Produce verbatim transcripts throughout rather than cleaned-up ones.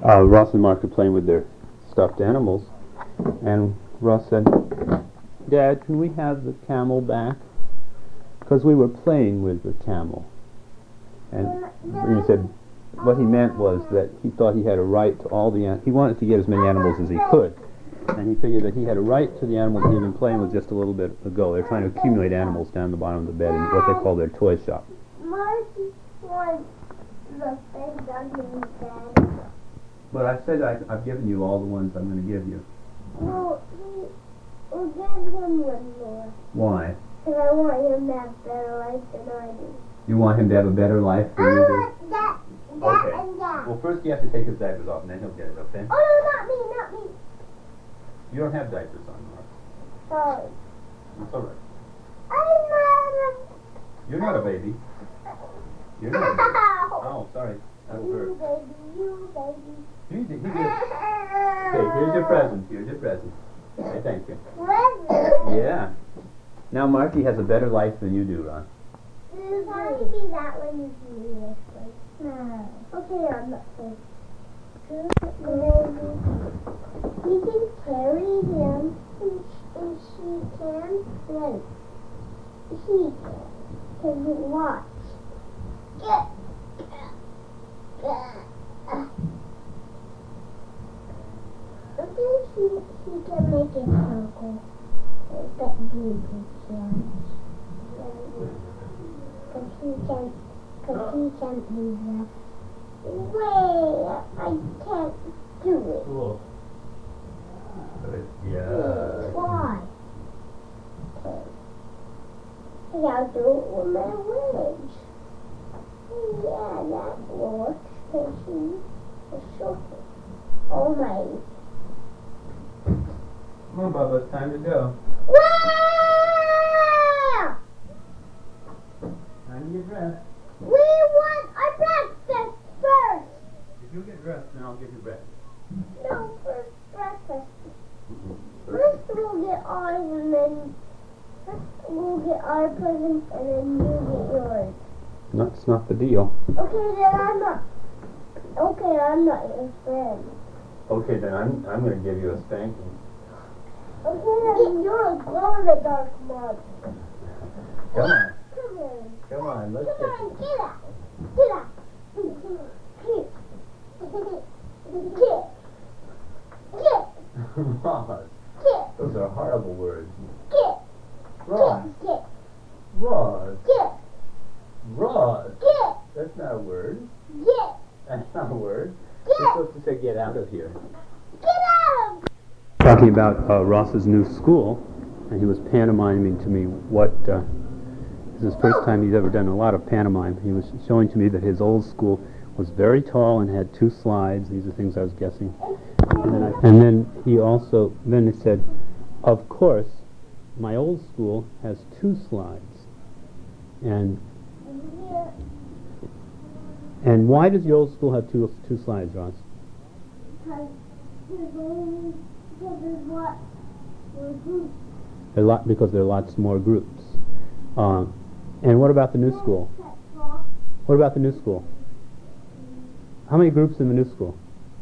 uh, Ross and Mark are playing with their stuffed animals, and Ross said, "Dad, can we have the camel back? Because we were playing with the camel." And he said what he meant was that he thought he had a right to all the an- he wanted to get as many animals as he could, and he figured that he had a right to the animals he had been playing with just a little bit ago. They're trying to accumulate animals down the bottom of the bed in what they call their toy shop. Marty wants the big doggy, Dad. But I said I, I've given you all the ones I'm going to give you. Well, he, we'll give him one more. Why? Because I want him to have better life than I do. You want him to have a better life than I you do? want that, that Okay. and that. Well, first you have to take his diapers off, and then he'll get it, okay? Oh, no, not me, not me. You don't have diapers on, Mark. Sorry. It's all right. I'm not a... You're not a baby. You're not a baby. Oh, sorry. That You hurt. baby, you baby. You did. He did. Okay, here's your present. Here's your present. Okay, thank you. Present? Yeah. Now Marky has a better life than you do, Ron. Why would be that when you do this way? No. Okay, I'm not saying. Maybe he can carry him, and, sh- and she can. Right. He can. Can you watch? Get. I think he, he can make a circle. But you can. Because he can, because he can't do that. Wait, I can't do it. Cool. Yeah. Why? Okay. I'll do it with my legs. Yeah, that works. Because he is short. Oh my. Come on, Bubba, it's time to go. Wow! Time to get dressed. We want our breakfast first. If you get dressed, then I'll give you breakfast. No, first breakfast. First we'll get ours and then first we'll get our presents and then you get yours. That's not the deal. Okay, then I'm not. Okay, I'm not your friend. Okay, then I'm I'm going to give you a spanking. Okay, then you're a glow-in-the-dark mug. Come on. Come on. Come on, let's Come get on, get out. Get out. Get. Get. Get. Ross, Get. those are horrible words. Get. Ross, Get. Ross, Get. Ross. Get. That's not a word. Get. That's not a word. Get. You're supposed to say get out of here. Get out of. Talking about uh, Ross's new school, and he was pantomiming to me what, uh, this is the first time he's ever done a lot of pantomime. He was showing to me that his old school was very tall and had two slides. These are things I was guessing. And then, I, and then he also, then he said, of course, my old school has two slides. And and why does your old school have two two slides, Ross? Because there's only, because there's what? There's groups. There are lot, because there are lots more groups. Um, and what about the new school? What about the new school? How many groups in the new school?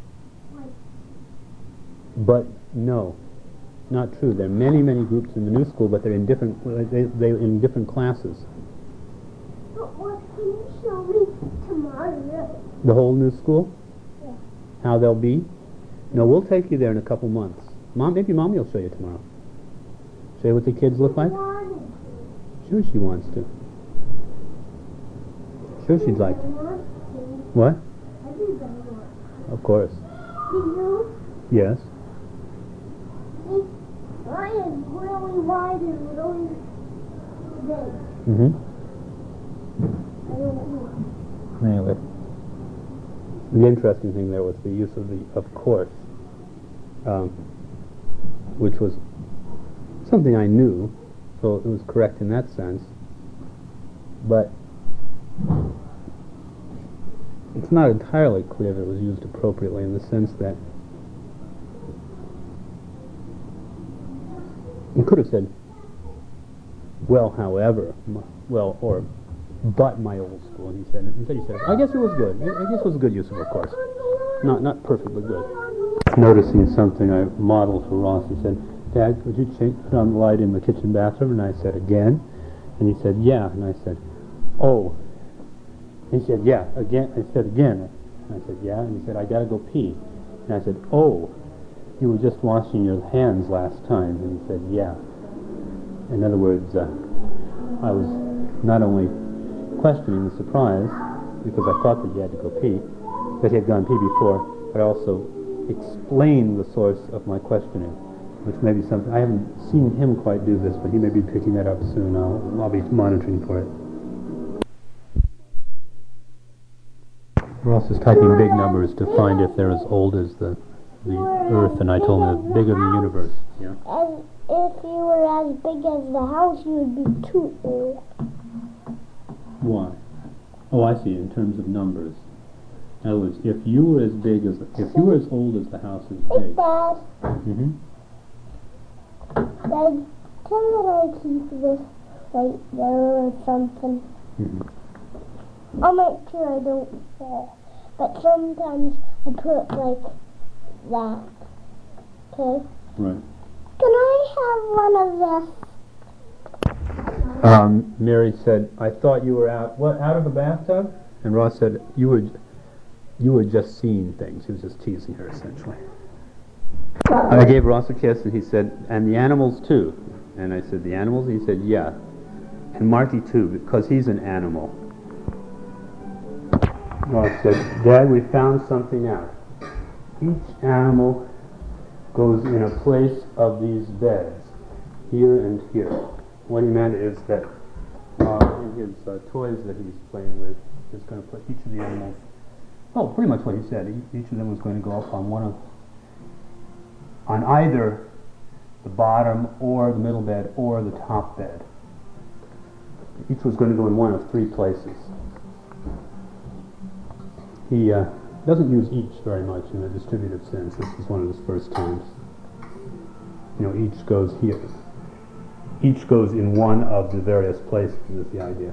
But no, not true. There are many, many groups in the new school, but they're in different they they in different classes. But what can you show me tomorrow? The whole new school? Yeah. How they'll be? No, we'll take you there in a couple months. Mom, maybe Mommy will show you tomorrow. Show you what the kids look like? Sure she wants to. Sure she'd like to. What? Everybody wants. Of course. Do you? Yes. See, mine is really wide and really big. Mm-hmm. I don't know. Anyway. The interesting thing there was the use of the of course, um, which was something I knew, so it was correct in that sense. But it's not entirely clear that it was used appropriately in the sense that you could have said, well, however, m- well, or but my old school, and he said, instead he said, I guess it was good. I guess it was a good use of of course. Not not perfect, but good. Noticing something I modeled for Ross, he said, "Dad, could you change, put on the light in the kitchen bathroom?" And I said, "Again?" And he said, "Yeah." And I said, "Oh." He said, "Yeah, again." I said, "Again." And I said, "Yeah." And he said, "I gotta go pee." And I said, "Oh, you were just washing your hands last time." And he said, "Yeah." In other words, uh, I was not only questioning the surprise, because I thought that he had to go pee, that he had gone pee before, but also explained the source of my questioning, which may be something, I haven't seen him quite do this, but he may be picking that up soon. I'll, I'll be monitoring for it. Ross is typing big numbers to find if they're as old as the, the Earth, and I told him the bigger the universe. Yeah. And if you were as big as the house, you would be too old. Why? Oh, I see, in terms of numbers. In other words, if you were as big as, if you were as old as the house is Hey, big. Dad. Mm-hmm. Dad, can I keep this right there or something? Mm-hmm. I'll make sure I don't fall. But sometimes I put it like that. Okay? Right. Can I have one of this? Um, Mary said, "I thought you were out, what, out of the bathtub?" And Ross said, you were, you were just seeing things. He was just teasing her, essentially. I gave Ross a kiss, and he said, "And the animals, too?" And I said, "The animals?" And he said, "Yeah. And Marky, too, because he's an animal." Ross said, "Dad, we found something out. Each animal goes in a place of these beds, here and here." What he meant is that uh, in his uh, toys that he's playing with, he's going to put each of the animals, oh, pretty much what he said. Each, each of them was going to go up on one of, on either the bottom or the middle bed or the top bed. Each was going to go in one of three places. He uh, doesn't use each very much in a distributive sense. This is one of his first times. You know, each goes here. Each goes in one of the various places is the idea.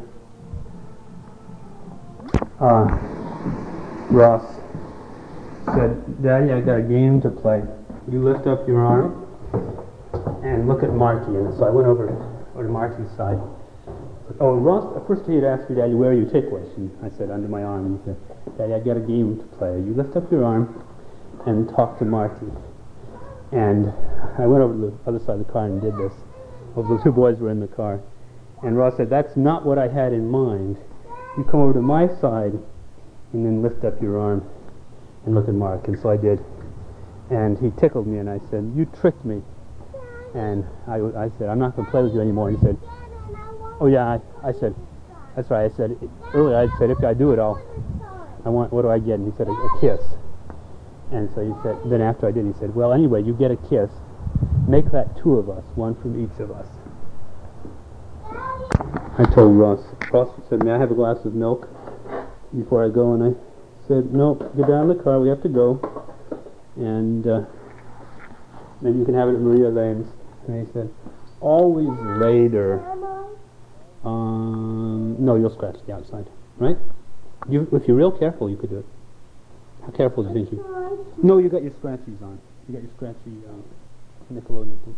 Uh, Ross said, "Daddy, I got a game to play. You lift up your arm and look at Marky." And so I went over, over to Marky's side. Oh, Ross, at first he had asked me, "Daddy, where are your ticklish?" And I said, "Under my arm." And he said, "Daddy, I got a game to play. You lift up your arm and talk to Marky." And I went over to the other side of the car and did this. Well, the two boys were in the car. And Ross said, "That's not what I had in mind. You come over to my side and then lift up your arm and look at Mark." And so I did. And he tickled me, and I said, "You tricked me." And I, I said, "I'm not going to play with you anymore." And he said, "Oh yeah," I, I said, "That's right." I said, earlier I said, "If I do it, I'll, I want, what do I get?" And he said, a, a kiss. And so he said, then after I did, he said, "Well, anyway, you get a kiss. Make that two of us, one from each of us." I told Ross, Ross said, "May I have a glass of milk before I go?" And I said, "No, get down in the car, we have to go. And uh, maybe you can have it at Maria Lane's." And he said, "Always later." Um, no, you'll scratch the outside, right? You, if you're real careful, you could do it. How careful do you think you? No, you got your scratchies on. You got your scratchy uh, Nickelodeon thing.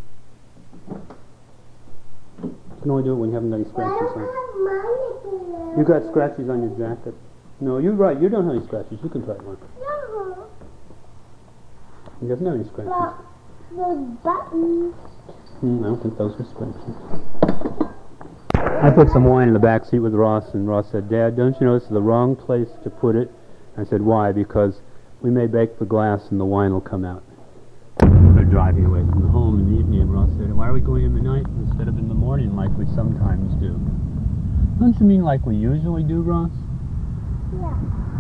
You can only do it when you haven't got any scratches on. You got scratches on your jacket. No, you're right. You don't have any scratches. You can try one. No. He doesn't have any scratches. Well, the buttons. Hmm, I don't think those are scratches. I put some wine in the back seat with Ross, and Ross said, "Dad, don't you know this is the wrong place to put it?" I said, "Why?" "Because we may break the glass and the wine will come out." They're driving away from the home in the evening, and Ross said, "Why are we going in the night instead of in the morning like we sometimes do?" "Don't you mean like we usually do, Ross?" Yeah.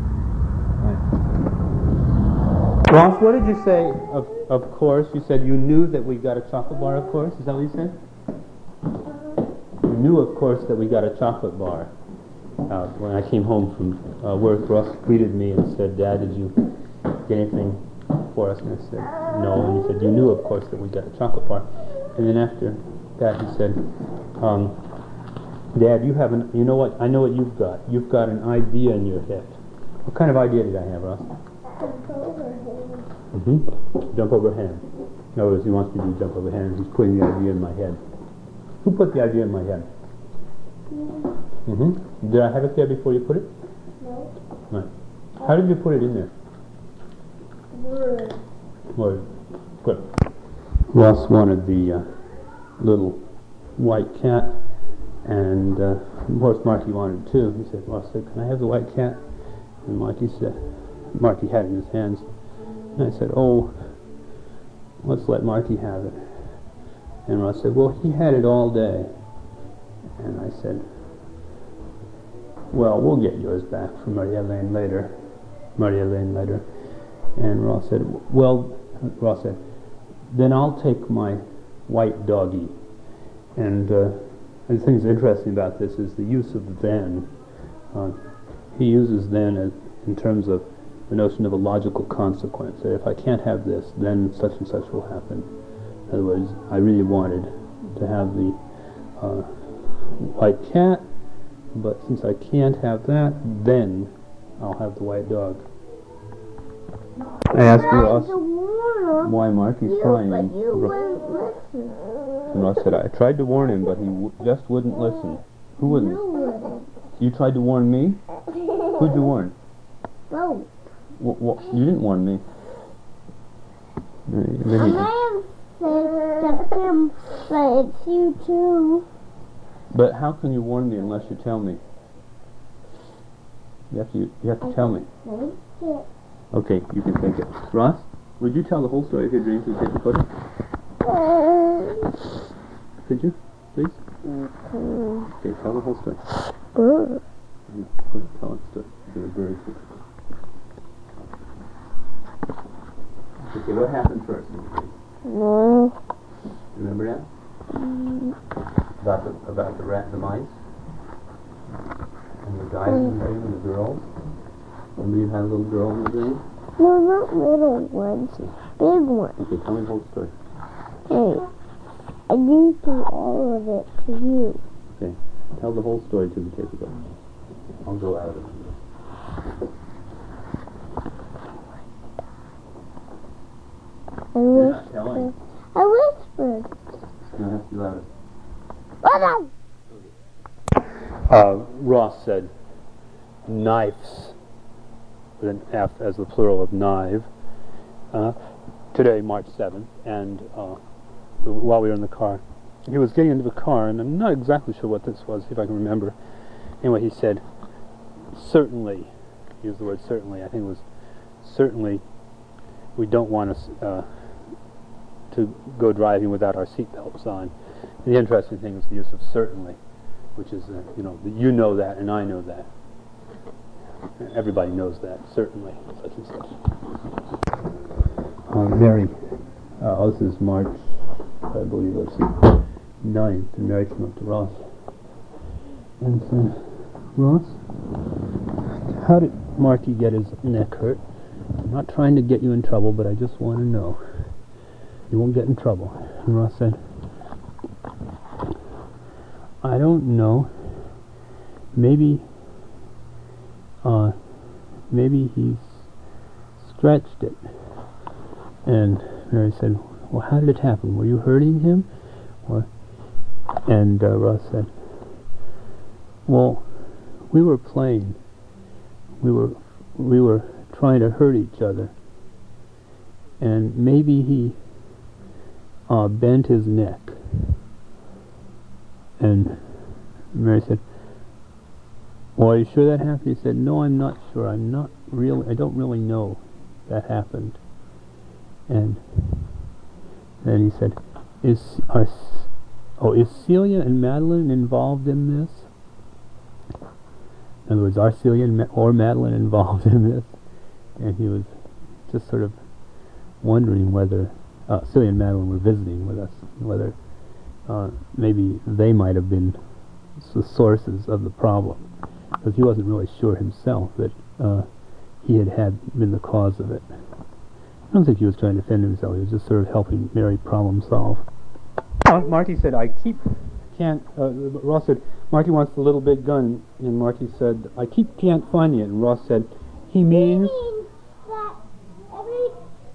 Right. Ross, what did you say of, of course? You said you knew that we got a chocolate bar, of course? Is that what you said? Uh-huh. You knew, of course, that we got a chocolate bar. Uh, when I came home from uh, work, Ross greeted me and said, "Dad, did you get anything for us?" And I said, "No." And he said, "You knew, of course, that we got a chocolate bar." And then after that, he said, um, "Dad, you haven't, you know what, I know what you've got. You've got an idea in your head." What kind of idea did I have, Ross? Jump over him. Mm-hmm. Jump over hand. In other words, he wants me to do jump over hand. He's putting the idea in my head. Who put the idea in my head? You. Mm-hmm. Did I have it there before you put it? No. Right. How did you put it in there? Word. Word. Good. Ross wanted the uh, little white cat, and uh, of course Marky wanted it too. He said, Ross said, "Can I have the white cat?" And Marky said, Marky had it in his hands. And I said, "Oh, let's let Marky have it." And Ross said, "Well, he had it all day." And I said, "Well, we'll get yours back from Marie-Hélène later. Marie-Hélène later." And Ross said, "Well," Ross said, "then I'll take my white doggy." And uh, the thing that's interesting about this is the use of then. Uh, he uses then as, in terms of the notion of a logical consequence. That if I can't have this, then such and such will happen. In other words, I really wanted to have the uh, white cat, but since I can't have that, then I'll have the white dog. I asked Ross why Marky's You, crying. but you Ro- wouldn't listen. and Ross said, "I tried to warn him, but he w- just wouldn't listen." Who wouldn't? You wouldn't. You tried to warn me? Who'd you warn? Both. W- w- you didn't warn me. And then I he- may have said to him, but it's you too. But how can you warn me unless you tell me? You have to. You have to tell me. Think it. Okay, you can think it. Ross, would you tell the whole story of your dreams with Katie Pudding? Could you, please? Okay, tell the whole story. Bird. No, go ahead, tell the story. To the birds. Okay, what happened first in the dream? No. Remember that? About the about the rat, the mice, and the guys in the dream, and the girls. Remember you had a little girl in the dream? No, not little ones. Big ones. Okay, tell me the whole story. Hey, I need to all of it to you. Okay, tell the whole story to the kids. Go. I'll go out of it. I You're not telling. whispered. I whispered. No, it has to be louder. Oh no! Uh, Ross said, "Knives," with an F as the plural of knife. Uh, today, March seventh, and uh, while we were in the car, he was getting into the car, and I'm not exactly sure what this was, see if I can remember. Anyway, he said, "Certainly," he used the word certainly, I think it was, "certainly we don't want us uh, to go driving without our seatbelts on." And the interesting thing is the use of certainly, which is, uh, you know, you know that and I know that. Everybody knows that, certainly, such and such. Uh, Mary, uh, oh, this is March, I believe, let's see, ninth, and Mary came up to Ross and said, "Ross, how did Marky get his neck hurt? I'm not trying to get you in trouble, but I just want to know. You won't get in trouble." And Ross said, "I don't know. Maybe, uh, maybe he's stretched it." And Mary said, "Well, how did it happen? Were you hurting him?" Or, and uh, Ross said, "Well, we were playing. We were, we were trying to hurt each other. And maybe he uh, bent his neck." And Mary said, "Well, are you sure that happened?" He said, "No, I'm not sure. I'm not really, I don't really know that happened." And then he said, "Is are, oh, is Celia and Madeline involved in this?" In other words, are Celia and Ma- or Madeline involved in this? And he was just sort of wondering whether uh, Celia and Madeline were visiting with us, whether uh, maybe they might have been the sources of the problem, because he wasn't really sure himself that uh, he had had been the cause of it. I don't think he was trying to defend himself. He was just sort of helping Mary problem solve. Uh, Marty said, "I keep can't." Uh, Ross said, "Marty wants the little big gun," and Marty said, "I keep can't finding it." And Ross said, "He means." He means that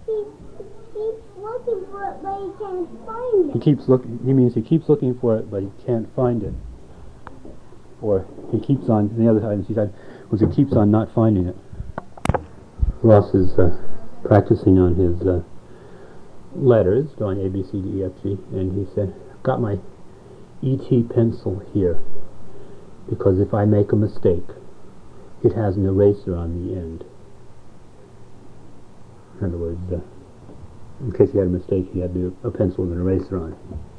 he keeps looking for it, but he can't find it. He keeps looking. He means he keeps looking for it, but he can't find it. Or he keeps on. The other side, she said, was he keeps on not finding it. Ross is uh, practicing on his uh, letters, drawing A, B, C, D, E, F, G, and he said, "I've got my E T pencil here because if I make a mistake, it has an eraser on the end." In other words, uh, in case he had a mistake, he had to, a pencil with an eraser on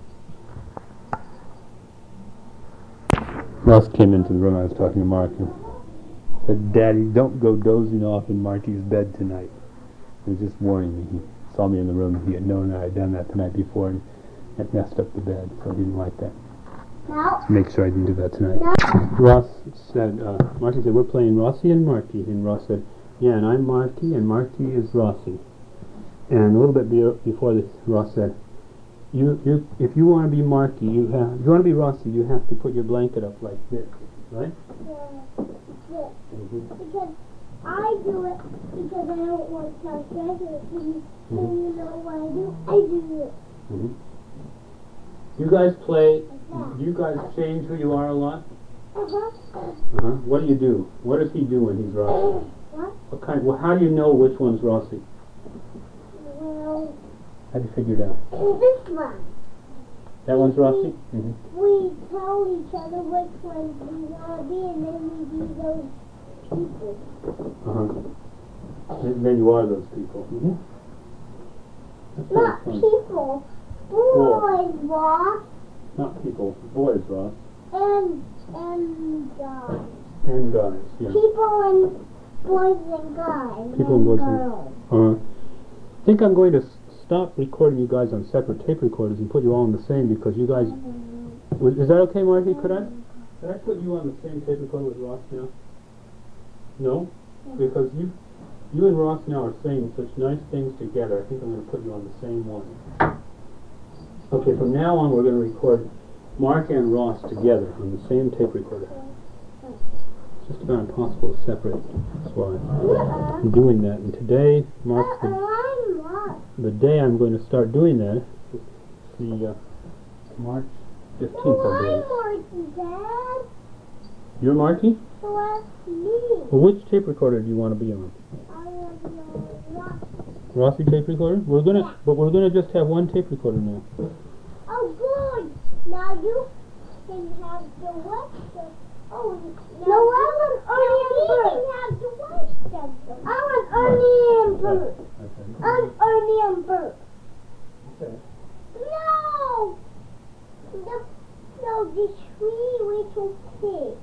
it. Ross came into the room. I was talking to Mark and said, "Daddy, don't go dozing off in Marty's bed tonight." He was just warning me. He saw me in the room. He had known that I had done that the night before and it messed up the bed, so he didn't like that. No. Make sure I didn't do that tonight. No. Ross said, uh, Marty said, "We're playing Rossi and Marty." And Ross said, "Yeah, and I'm Marty, and Marty is Rossi." And a little bit be before this, Ross said, "You, you, if you want to be Marty, you have. If you want to be Rossi, you have to put your blanket up like this, right?" Yeah. Yeah. Mm-hmm. Because I do it because I don't want to tell Treasure to me. Mm-hmm. And you know what I do? I do it. Mm-hmm. You guys play. Like Do you guys change who you are a lot? Uh-huh. Uh-huh. What do you do? What does he do when he's Rossi? What? What kind? Well, how do you know which one's Rossi? Well, How do you figure it out? this one. That one's Rossi? Mm-hmm. We tell each other which ones we want to be, and then we be those people. Uh-huh. Then then you are those people. Mm-hmm. That's Not fun. people. Boys, Ross. Not people. Boys, Ross. And, and guys. And guys, yeah. People and boys and guys. People and boys and- girls. Uh, I think I'm going to s stop recording you guys on separate tape recorders and put you all on the same because you guys... w is that okay, Marty? Could I, could I put you on the same tape recorder with Ross now? No? Because you you and Ross now are saying such nice things together. I think I'm going to put you on the same one. Okay, from now on we're going to record Mark and Ross together on the same tape recorder. It's just about impossible to separate. That's why Uh-uh. I'm doing that. And today marks Uh-uh, the, I'm not. the day I'm going to start doing that. It's the uh, March fifteenth, No, I believe. I'm Marty, Dad. You're Marty? So that's me. Well, which tape recorder do you want to be on? I don't know what. Rossi tape recorder? We're gonna, Yeah. but we're gonna just have one tape recorder now. Oh, good. Now you can have the Western. Oh, no, I want Ernie and Bert. You can have the Western. I want Ernie and Bert. Okay. I'm Ernie and Bert. Okay. No! The, no, the three little pigs.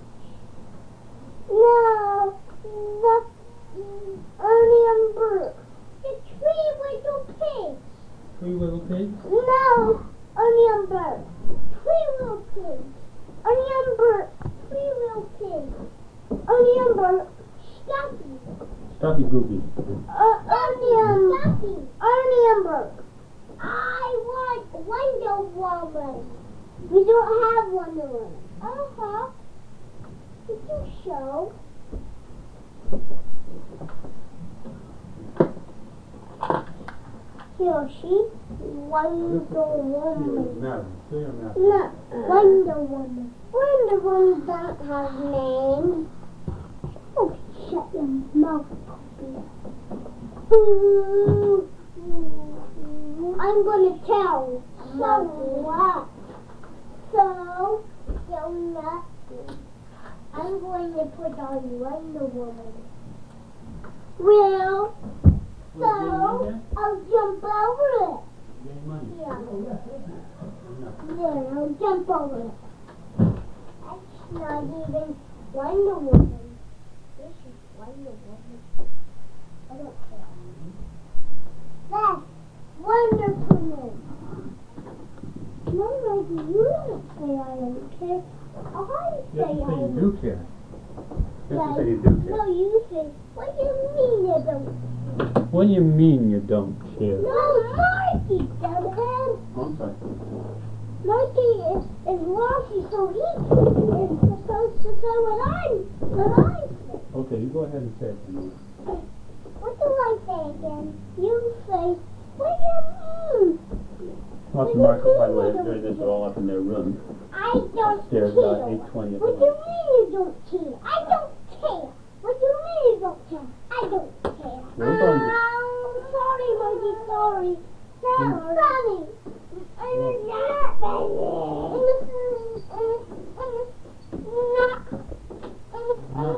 No, the mm, Ernie and Bert. The three little pigs. Three little pigs? No, Ernie and Bert. Three little pigs. Ernie and Bert. Three little pigs. Ernie and Bert. Stuffy. Stuffy Goofy. Uh, Ernie and Stuffy. Ernie and Bert. I want Wonder Woman. We don't have Wonder Woman. Uh-huh. Did you show? Yoshi, Wonder Woman. No, Wonder Woman. Wonder Woman don't have names. Oh, shut your mouth, puppy. Ooh. I'm gonna tell. So what? So, you're nothing. I'm going to put on Wonder Woman. Well, so I'll jump over it. Yeah. Yeah, I'll jump over it. That's not even Wonder Woman. This is Wonder Woman. I don't care. That's Wonder Woman. No, Maggie, you don't say I don't care. I say I don't do care. You have to Yeah, say you do care. No, you say, what do you mean you don't? What do you mean you don't care? No, Marty doesn't. Oh, I'm sorry. Marty is, is Rossi, so he is supposed to say what I, what I say. Okay, you go ahead and say it. What do I say again? You say, what do you mean? Ross and Mark, by the way, during this, are all up in their room. I don't Upstairs, care. uh, eight twenty. What do you mean you don't care? I don't care. What do you mean you don't care? I don't care. We're going to- Oh, sorry, Mikey, sorry. That's funny. And it's not funny. And it's, and it's, and it's not. And it's, and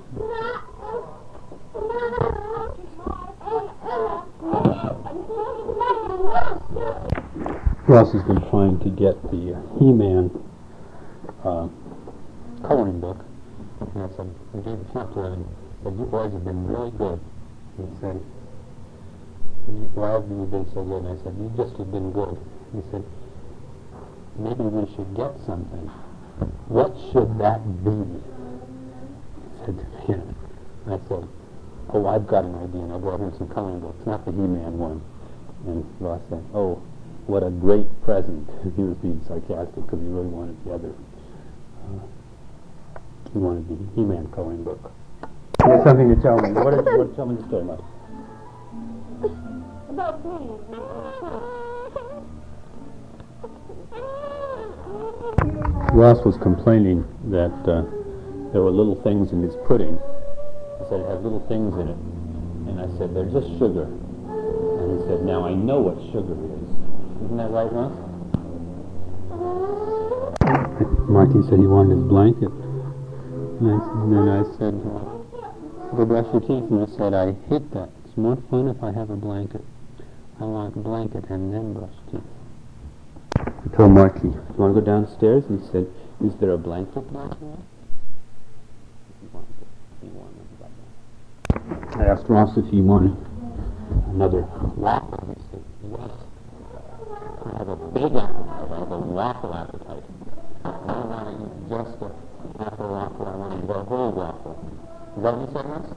it's Ross has been trying to get the uh, He-Man uh, coloring book. And I said, I gave a chapter and said, you boys have been really good. He said, why have you been so good? And I said, you just have been good. He said, maybe we should get something. What should that be? He said to me, and I said, oh, I've got an idea, and I brought him some coloring books, not the He-Man one. And Ross said, oh, what a great present. He was being sarcastic because he really wanted the other. Uh, he wanted the He-Man coloring book. You have something to tell me. What is, what, tell me the story about it. about me. Ross was complaining that uh, there were little things in his pudding. He said, it has little things in it. And I said, they're just sugar. And he said, now I know what sugar is. Isn't that right, Ross? Marty said he wanted his blanket. And, I, and then I said, Go brush your teeth. And I said, I hate that. It's more fun if I have a blanket. I want a blanket and then brush teeth. I told Marty, you want to go downstairs? And he said, is there a blanket? I asked Ross if he wanted another waffle. He said, yes. I have a big appetite. I have a waffle appetite. I don't want to eat just a half a waffle. I want to eat a whole waffle. Is that what you said, Ross?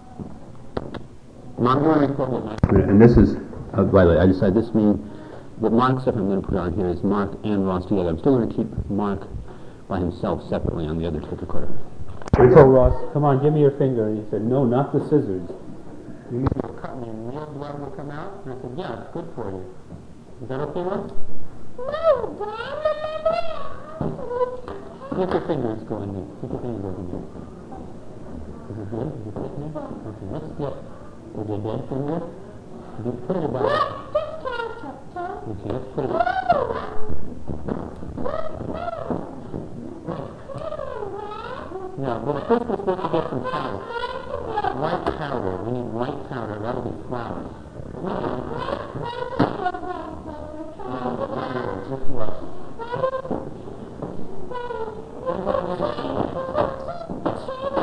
Mom, you want to record what And this is, uh, by the way, I decided this means the Mark stuff I'm going to put on here is Mark and Ross together. I'm still going to keep Mark by himself separately on the other tape recorder. I told Ross, come on, give me your finger. And he said, no, not the scissors. You mean you'll cut me and real blood will come out? And I said, yeah, it's good for you. Is that okay, Ross? No, Dad. Let your fingers go in there. Let your fingers go in there. Is it good? Is it fit in there? Okay, let's get with your dead finger. You put it about... Okay, let's put it... Now, but first we're supposed to get some powder. White powder. We need white powder. That'll be flour. Just what?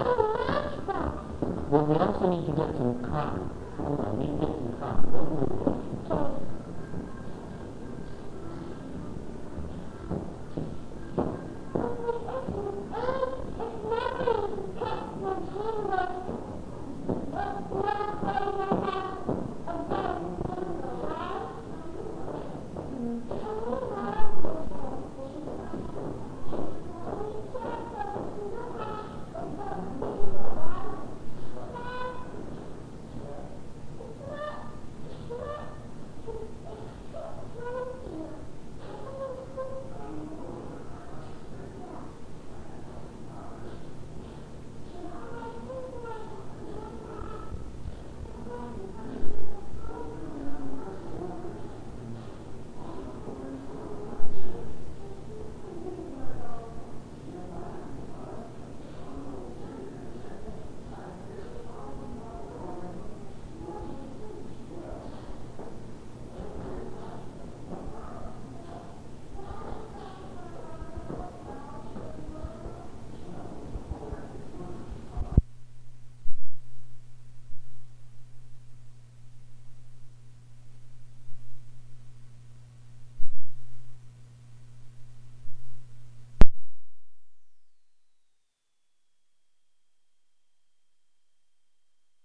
Well, we also need to get some cotton. Hold on, we need to get some cotton.